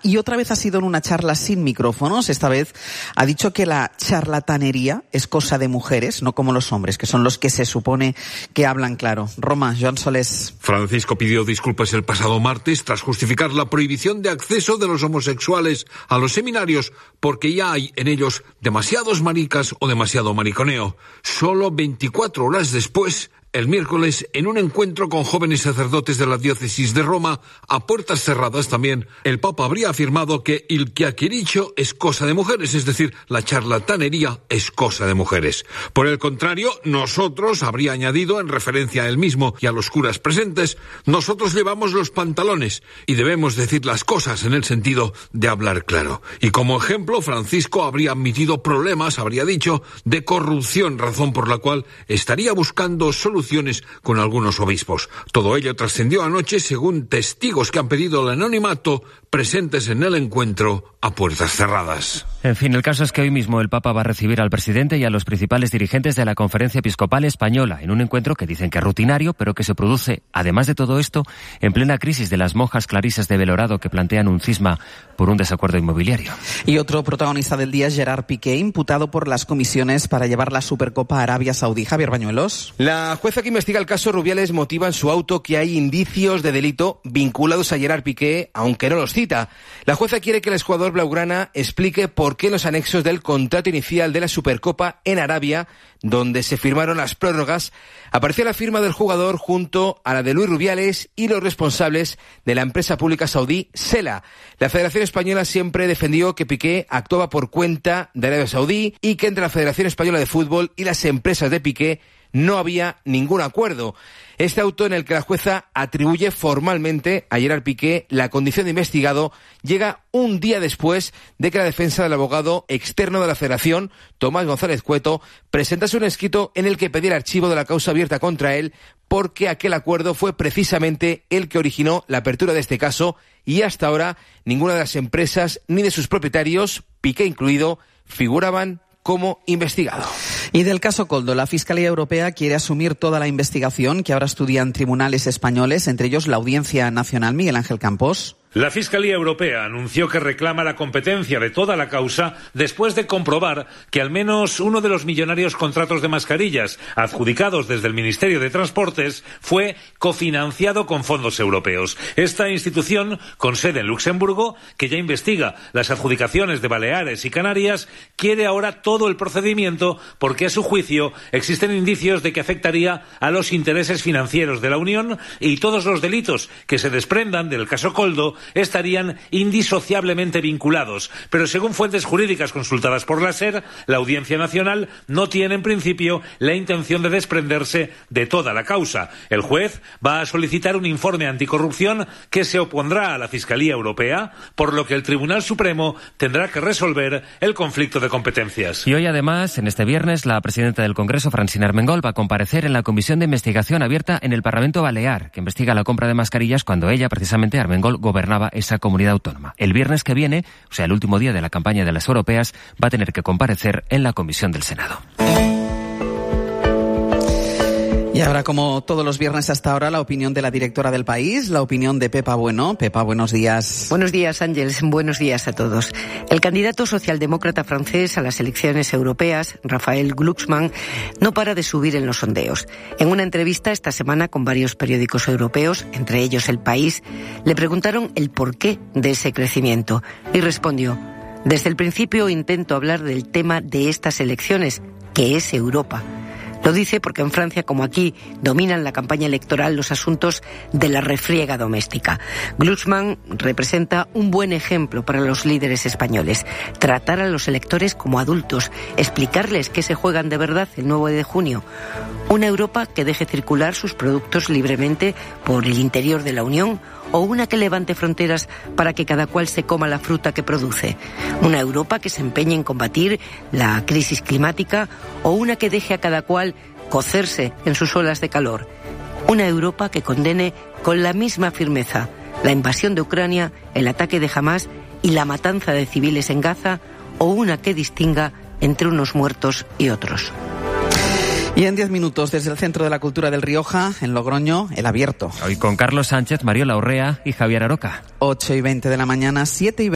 y otra vez ha sido en una charla sin micrófonos. Esta vez ha dicho que la charlatanería es cosa de mujeres, no como los hombres, que son los que se supone que hablan claro. Roma, Joan Solés. Francisco pidió disculpas el pasado martes tras justificar la prohibición de acceso de los homosexuales a los seminarios porque ya hay en ellos demasiados maricas o demasiado mariconeo. Solo 24 horas después, el miércoles, en un encuentro con jóvenes sacerdotes de la diócesis de Roma, a puertas cerradas también, el Papa habría afirmado que il chiacchiericcio es cosa de mujeres, es decir, la charlatanería es cosa de mujeres. Por el contrario, nosotros, habría añadido en referencia a él mismo y a los curas presentes, nosotros llevamos los pantalones y debemos decir las cosas en el sentido de hablar claro. Y como ejemplo, Francisco habría admitido problemas, habría dicho, de corrupción, razón por la cual estaría buscando soluciones con algunos obispos. Todo ello trascendió anoche según testigos que han pedido el anonimato presentes en el encuentro a puertas cerradas. En fin, el caso es que hoy mismo el Papa va a recibir al presidente y a los principales dirigentes de la Conferencia Episcopal Española en un encuentro que dicen que es rutinario, pero que se produce, además de todo esto, en plena crisis de las monjas clarisas de Belorado que plantean un cisma por un desacuerdo inmobiliario. Y otro protagonista del día es Gerard Piqué, imputado por las comisiones para llevar la Supercopa a Arabia Saudí. Javier Bañuelos. La jueza que investiga el caso Rubiales motiva en su auto que hay indicios de delito vinculados a Gerard Piqué, aunque no los cita. La jueza quiere que el exjugador blaugrana explique por qué los anexos del contrato inicial de la Supercopa en Arabia, donde se firmaron las prórrogas, apareció la firma del jugador junto a la de Luis Rubiales y los responsables de la empresa pública saudí Sela. La Federación Española siempre defendió que Piqué actuaba por cuenta de Arabia Saudí y que entre la Federación Española de Fútbol y las empresas de Piqué no había ningún acuerdo. Este auto, en el que la jueza atribuye formalmente a Gerard Piqué la condición de investigado, llega un día después de que la defensa del abogado externo de la Federación, Tomás González Cueto, presentase un escrito en el que pedía el archivo de la causa abierta contra él, porque aquel acuerdo fue precisamente el que originó la apertura de este caso y hasta ahora ninguna de las empresas ni de sus propietarios, Piqué incluido, figuraban como investigado. Y del caso Koldo, la Fiscalía Europea quiere asumir toda la investigación que ahora estudian tribunales españoles, entre ellos la Audiencia Nacional. Miguel Ángel Campos. La Fiscalía Europea anunció que reclama la competencia de toda la causa después de comprobar que al menos uno de los millonarios contratos de mascarillas adjudicados desde el Ministerio de Transportes fue cofinanciado con fondos europeos. Esta institución, con sede en Luxemburgo, que ya investiga las adjudicaciones de Baleares y Canarias, quiere ahora todo el procedimiento porque, a su juicio, existen indicios de que afectaría a los intereses financieros de la Unión y todos los delitos que se desprendan del caso Koldo estarían indisociablemente vinculados. Pero según fuentes jurídicas consultadas por la SER, la Audiencia Nacional no tiene en principio la intención de desprenderse de toda la causa. El juez va a solicitar un informe anticorrupción que se opondrá a la Fiscalía Europea, por lo que el Tribunal Supremo tendrá que resolver el conflicto de competencias. Y hoy además, en este viernes, la presidenta del Congreso, Francina Armengol, va a comparecer en la Comisión de Investigación abierta en el Parlamento Balear, que investiga la compra de mascarillas cuando ella, precisamente Armengol, gobernaba esa comunidad autónoma. El viernes que viene, o sea, el último día de la campaña de las europeas, va a tener que comparecer en la Comisión del Senado. Y ahora, como todos los viernes hasta ahora, la opinión de la directora del País, la opinión de Pepa Bueno. Pepa, buenos días. Buenos días, Ángeles. Buenos días a todos. El candidato socialdemócrata francés a las elecciones europeas, Raphael Glucksmann, no para de subir en los sondeos. En una entrevista esta semana con varios periódicos europeos, entre ellos El País, le preguntaron el porqué de ese crecimiento y respondió: desde el principio intento hablar del tema de estas elecciones, que es Europa. Lo dice porque en Francia, como aquí, dominan la campaña electoral los asuntos de la refriega doméstica. Glucksmann representa un buen ejemplo para los líderes españoles. Tratar a los electores como adultos, explicarles qué se juegan de verdad el 9 de junio. Una Europa que deje circular sus productos libremente por el interior de la Unión, o una que levante fronteras para que cada cual se coma la fruta que produce. Una Europa que se empeñe en combatir la crisis climática, o una que deje a cada cual cocerse en sus olas de calor. Una Europa que condene con la misma firmeza la invasión de Ucrania, el ataque de Hamás y la matanza de civiles en Gaza, o una que distinga entre unos muertos y otros. Y en 10 minutos, desde el Centro de la Cultura del Rioja, en Logroño, El Abierto. Hoy con Carlos Sánchez, Mariola Urrea y Javier Aroca. 8:20 de la mañana, 7:20.